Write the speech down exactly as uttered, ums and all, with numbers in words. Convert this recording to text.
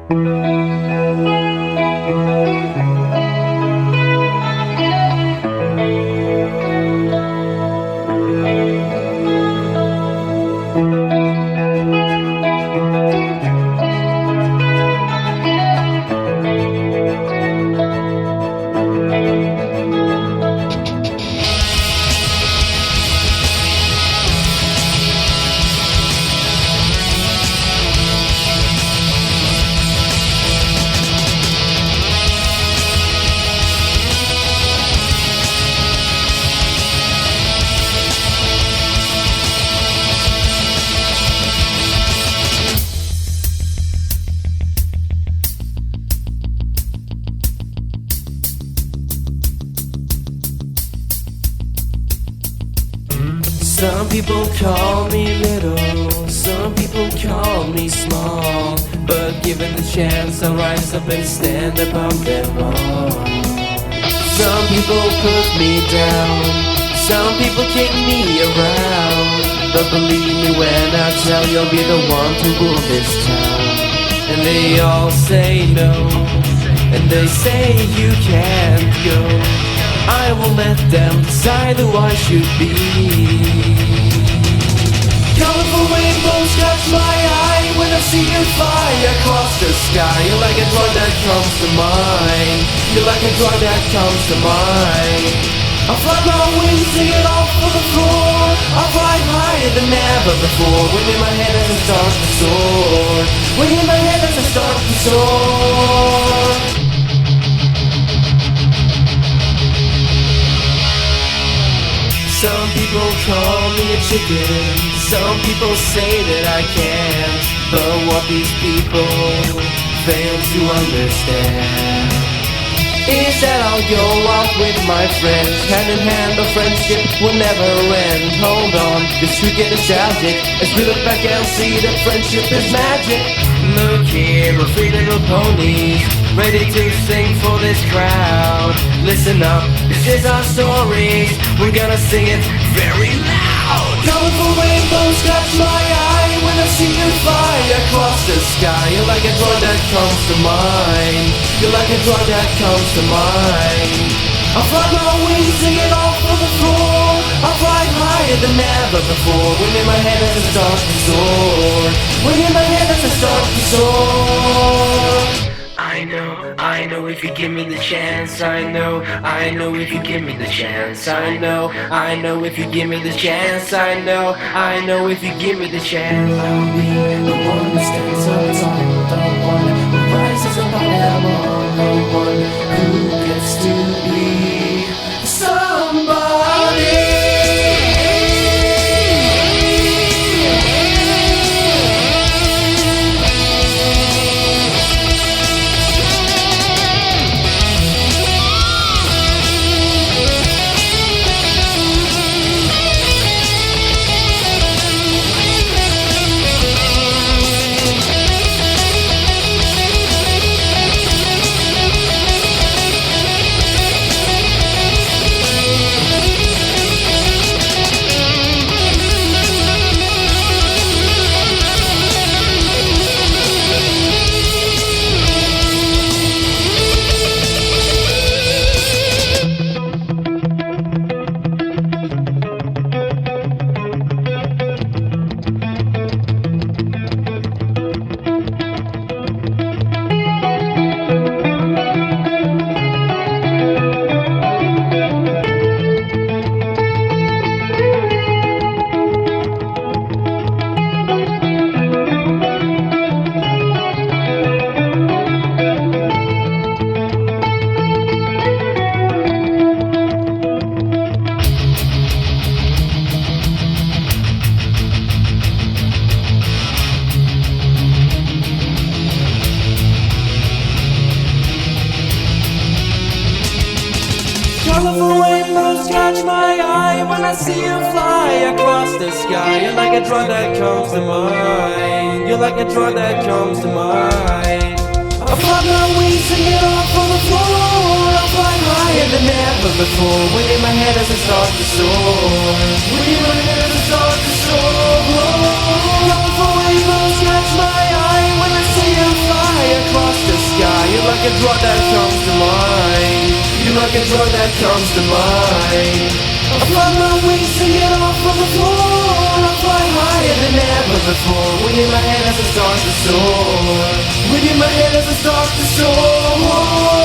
Some people call me little, some people call me small, but given the chance I'll rise up and stand above them all. Some people put me down, some people kick me around, but believe me when I tell you I'll be the one to rule this town. And they all say no, and they say you can't go. I will let them decide who I should be. Colorful rainbows catch my eye when I see you fly across the sky. You're like a drug that comes to mind. You're like a drug that comes to mind. I'll fly my wings, sing it off for the floor. I'll fly higher than ever before. Wind in my head as I start to soar. Wind in my head as I start to soar. Some people call me a chicken, some people say that I can't, but what these people fail to understand is that I'll go out with my friends, hand in hand, the friendship will never end. Hold on, this could get nostalgic as we look back and see that friendship is magic. Look here, we're three little ponies, ready to sing for this crowd. Listen up, this is our story, we're gonna sing it very loud. Colorful rainbows catch my eye when I see you fly across the sky. You're like a drug that comes to mind. You're like a drug that comes to mind. I'll fly my wings, sing it off on the floor. I'll fly higher than ever before. Wind in my head as I start to soar. Wind in my head as I start to soar. I know, I know if you give me the chance. I know, I know if you give me the chance. I know, I know if you give me the chance. I know, I know if you give me the chance. I'll be the one who stands up tall, the one who rises above them all, the one who gets to be somebody. Colorful rainbows catch my eye when I see you fly across the sky. You're like a drug that comes to mind. You're like a drug that comes to mind. I fly my wings, sing it off on the floor. I fly higher than ever before. Wind in my head as I start to soar. Wind in my head as I start to soar. Colorful rainbows catch my eye when I see you fly across like a drug that comes to mind. You're like a drug that comes to mind. I fly my wings to get off of the floor. I fly higher than ever before. Within my head as I start to soar. Within my head as I start to soar.